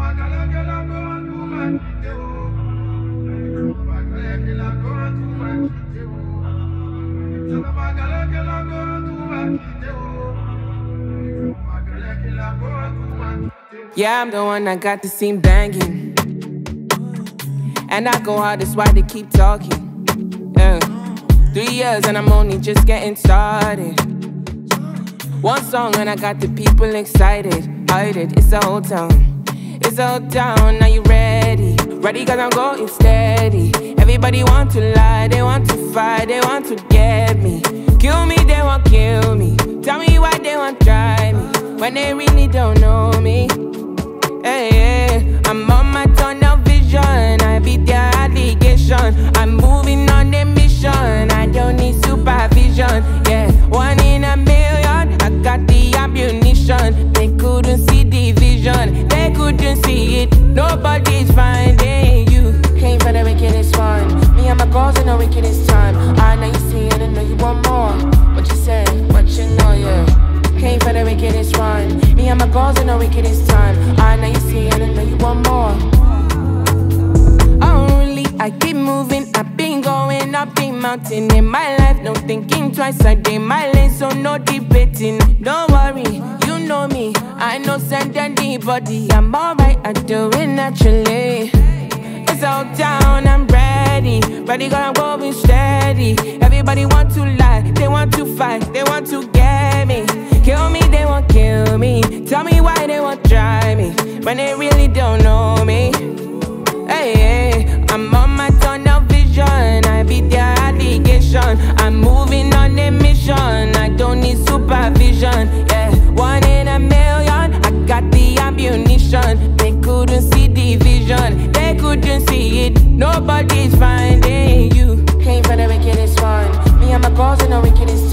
Yeah, I'm the one that got the scene banging, and I go hard, that's why they keep talking. 3 years and I'm only just getting started. One song and I got the people excited. It's a whole town. It's a whole town. Are you ready? Ready cause I'm going steady. Everybody want to lie, they want to fight, they want to get me. Kill me, they won't kill me. Tell me why they won't try me when they really don't know me. Hey, I'm on my tunnel vision. I beat their allegation. I'm moving on the mission. I don't need supervision. Yeah, 1 in a million. I got the ammunition. They couldn't see the vision. They couldn't see it. Nobody's finding you. Came for the wickedest one. Me and my girls in the wickedest time. I know you see it and know you want more. What you say? What you know, yeah. Came for the wickedest one. Me and my girls in the wickedest time. I know you see it and know you want more. Only I keep moving. I've been going up the mountain in my life. No thinking twice. I did my lane, so no debating. Don't worry, you know me. I know send anybody. I'm alright. I do it naturally. It's out down. I'm ready. Ready, cause I'm going steady. Everybody want to lie. They want to fight. They want to get me. Kill me, they won't kill me. Tell me why they won't try me when they really don't know me. Hey, I'm on my tunnel vision. I beat their allegation. I'm moving on the mission. I don't need supervision. Yeah, 1 in a million. I got the ammunition. They couldn't see the vision. They couldn't see it. Nobody's finding you. Came for the wickedest one. Me and my girls in the wickedest